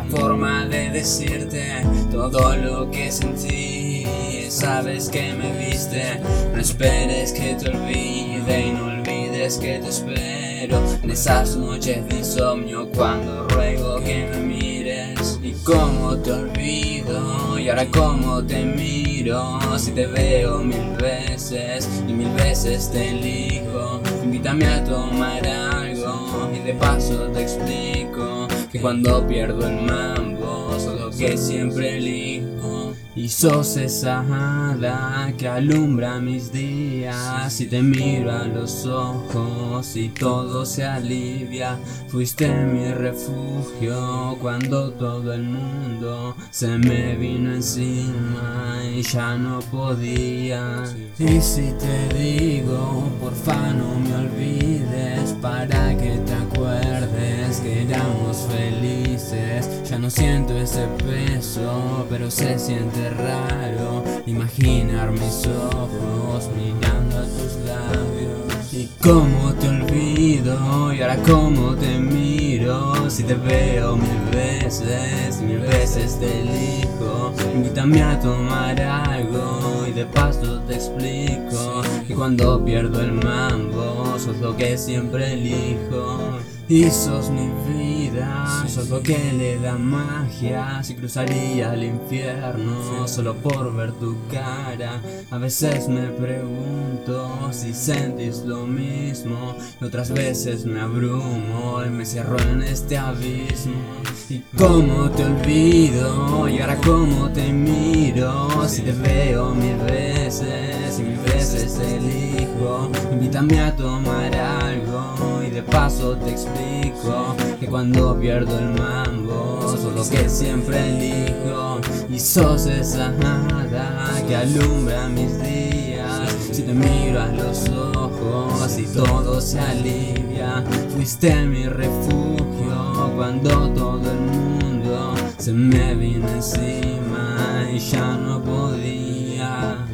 forma de decirte todo lo que sentí. Sabes que me viste, no esperes que te olvide y no olvides que te espero en esas noches de insomnio cuando ruego que me mires. Y cómo te olvido y ahora cómo te miro, si te veo 1000 veces y 1000 veces te elijo. Invítame a tomar algo y de paso te explico que cuando pierdo el mambo sos lo que siempre elijo. Y sos esa hada que alumbra mis días, y te miro a los ojos y todo se alivia. Fuiste mi refugio cuando todo el mundo se me vino encima y ya no podía. Y si te digo, porfa no me olvides, para que te acuerdes que éramos felices. Ya no siento ese peso, pero se siente raro imaginar mis ojos mirando a tus labios. Y cómo te olvido y ahora cómo te miro, si te veo 1000 veces y 1000 veces te elijo. Invítame a tomar algo y de paso te explico que cuando pierdo el mambo sos lo que siempre elijo. Y sos mi vida, sos lo que le da magia. Si cruzaría el infierno solo por ver tu cara. A veces me pregunto si sentís lo mismo, y otras veces me abrumo y me cierro en este abismo. Y cómo te olvido y ahora cómo te miro, si te veo 1000 veces y 1000 veces te elijo. Invítame a tomar algo y de paso te explico que cuando pierdo el mambo sos lo que siempre elijo. Y sos esa hada que alumbra mis días, si te miro a los ojos y todo se alivia. Fuiste mi refugio cuando todo el mundo se me vino encima y ya no podía.